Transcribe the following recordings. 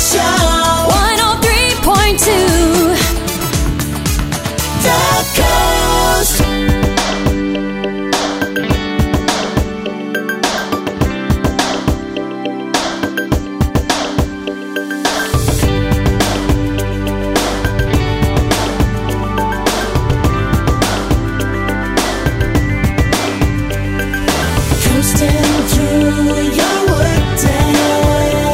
Show 103.2 The Coast. Coasting through your workday.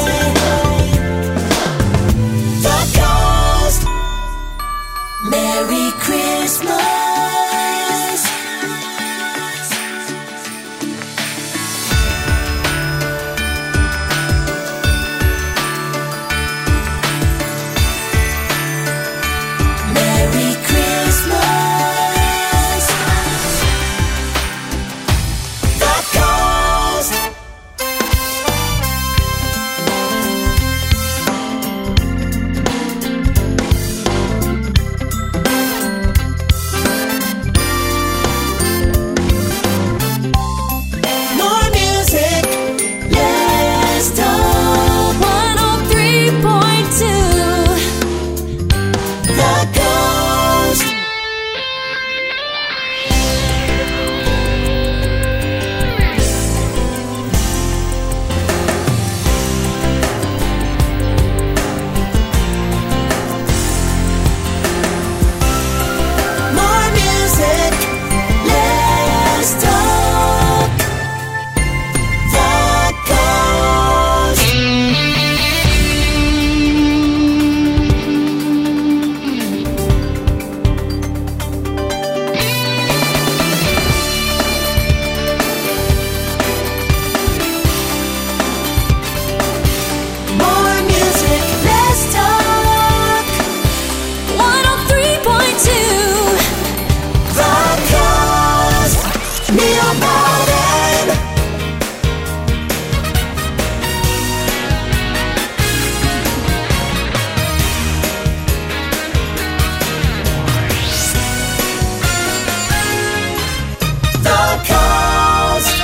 The Coast. Merry Christmas. Merry Christmas. The Coast. More music, less talk. 103.2 The Coast. More music, less talk. The Coast. More music, less talk. 103.2 The Coast. Neil Bowden. The Coast.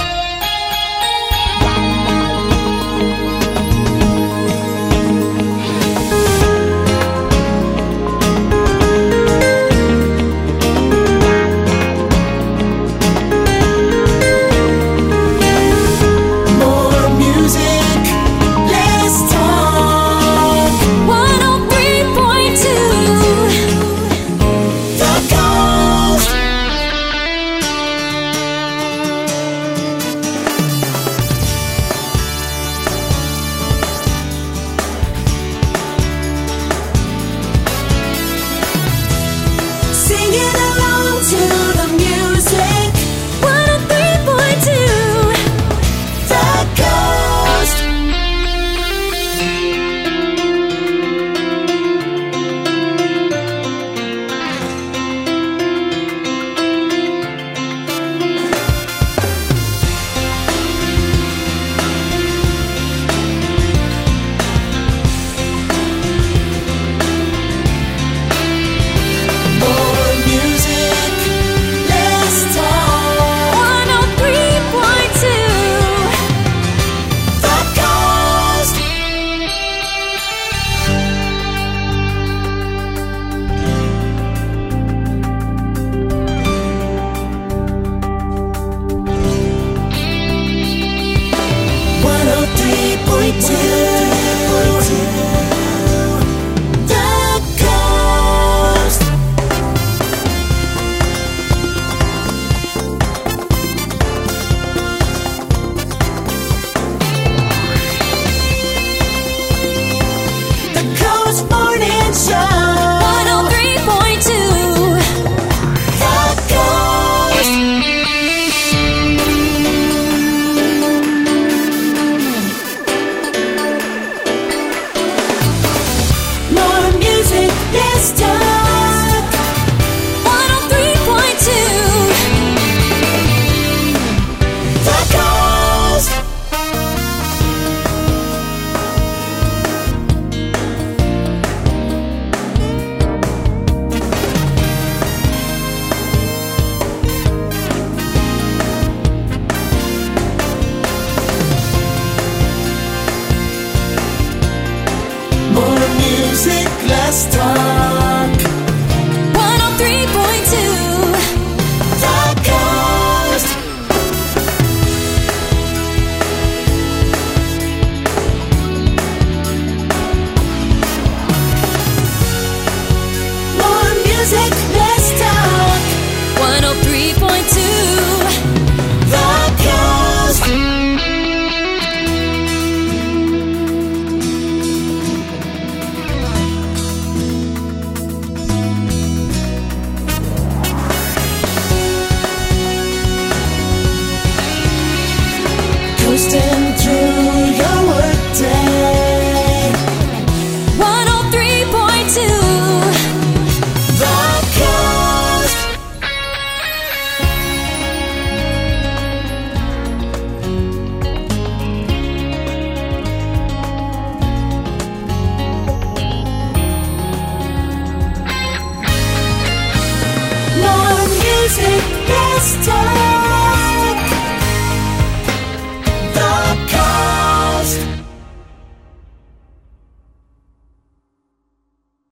More music, less talk. 103.2 The Coast. Singing along to the music. 103.2 The Coast. More music, less talk. 103.2 The Coast. One oh three point two. The Coast. The Coast Morning Show. 103.2 The Coast. star.